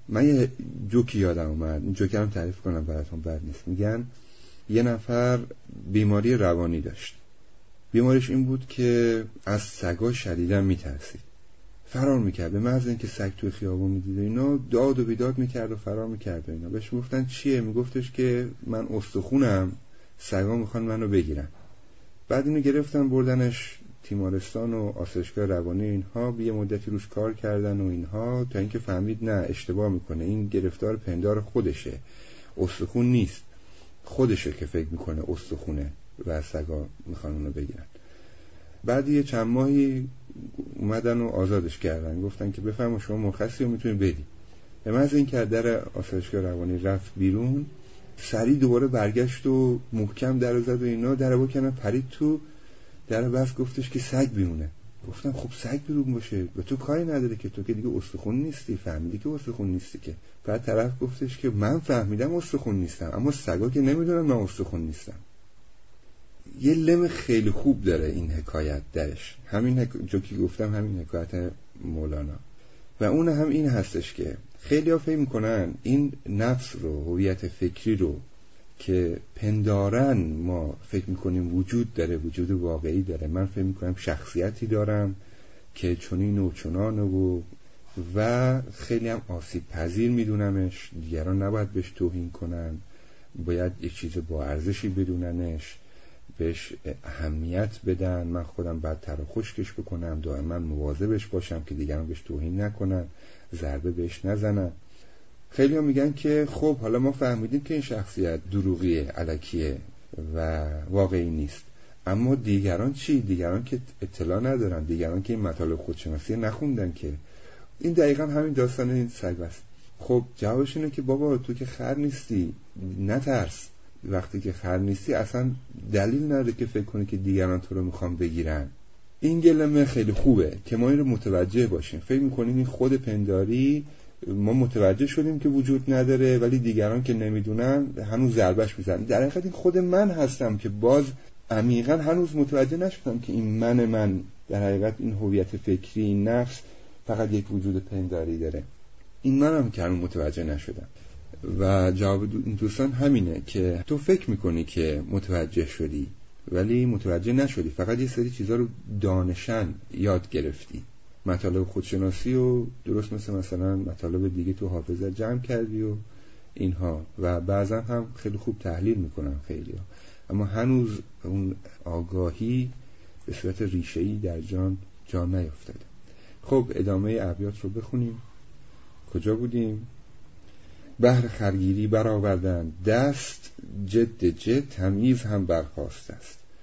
من یه جوکی یادم اومد، این جوکی هم تعریف کنم براتون بد نیست. میگن یه نفر بیماری روانی داشت. بیماریش این بود که از سگا شدیداً میترسید، فرار میکرد. به محض اینکه سگ توی خیابون میدید اینا داد و بیداد میکرد و فرار میکرد و اینا. بهش گفتن چیه؟ میگفتش که من استخونم، سگا میخوان منو بگیرن. بعد اینو گرفتن بردنش تیمارستان و آسایشگاه روانی. اینها یه مدتی روش کار کردن و اینها، تا اینکه فهمید نه اشتباه میکنه، این گرفتار پندار خودشه، استخون نیست، خودشه که فکر میکنه استخونه و سگا میخوان اونو بگیرن. بعد یه چند ماهی اومدن و آزادش کردن، گفتن که بفرما شما مرخصی رو میتونی بدی. به محض اینکه در آسایشگاه روانی رفت بیرون، سریع دوباره برگشت و محکم در زد و اینا، در با کنن پرید تو در بس، گفتش که سگ بیرونه. گفتم خب سگ بیرون باشه به تو کاری نداره که، تو که دیگه استخون نیستی، فهمیدی که استخون نیستی که. بعد طرف گفتش که من فهمیدم استخون نیستم، اما سگا که نمیدونن من استخون نیستم. یه لم خیلی خوب داره این حکایت درش، همین جوکی گفتم، همین حکایت مولانا. و اون هم این هستش که خیلی ها فکر میکنن این نفس رو، هویت فکری رو که پندارن ما فکر میکنیم وجود داره، وجود واقعی داره. من فکر میکنم شخصیتی دارم که چنین و چنانه و خیلی هم آسیب پذیر میدونمش، دیگران نباید بهش توهین کنن، باید یک چیز با ارزشی بدوننش، بهش اهمیت بدن، من خودم باید تر و خشکش بکنم، دائما مواظبش باشم که دیگران بهش توهین نکنن، ضربه بهش نزنن. خیلی ها میگن که خب حالا ما فهمیدیم که این شخصیت دروغیه، الکیه و واقعی نیست، اما دیگران چی؟ دیگران که اطلاع ندارن، دیگران که این مطالب خودشناسی نخوندن که. این دقیقا همین داستان این سگ است. خب جوابش اینه که بابا تو که خر نیستی، نترس. وقتی که خر نیستی اصلا دلیل نداره که فکر کنی که دیگران تو رو میخوان بگیرن. این گلمه خیلی خوبه که ما این رو متوجه باشیم. فکر میکنیم این خود پنداری، ما متوجه شدیم که وجود نداره، ولی دیگران که نمیدونن هنوز ضربش میزنن. در حقیقت این خود من هستم که باز عمیقا هنوز متوجه نشدم که این من در حقیقت این هویت فکری، این نفس فقط یک وجود پنداری داره. این منم که هنوز متوجه نشدم. و جواب این دوستان همینه که تو فکر میکنی که متوجه شدی ولی متوجه نشدی، فقط یه سری چیزا رو دانشن یاد گرفتی، مطالب خودشناسی و درست مثلا مطالب دیگه تو حافظه جمع کردی و اینها، و بعضا هم خیلی خوب تحلیل میکنن خیلی ها، اما هنوز اون آگاهی به صورت ریشه‌ای در جان نیفتاده. خب ادامه ابیات رو بخونیم. کجا بودیم؟ بهر خرگیری برآوردند دست، جد تمیز هم برخاست است.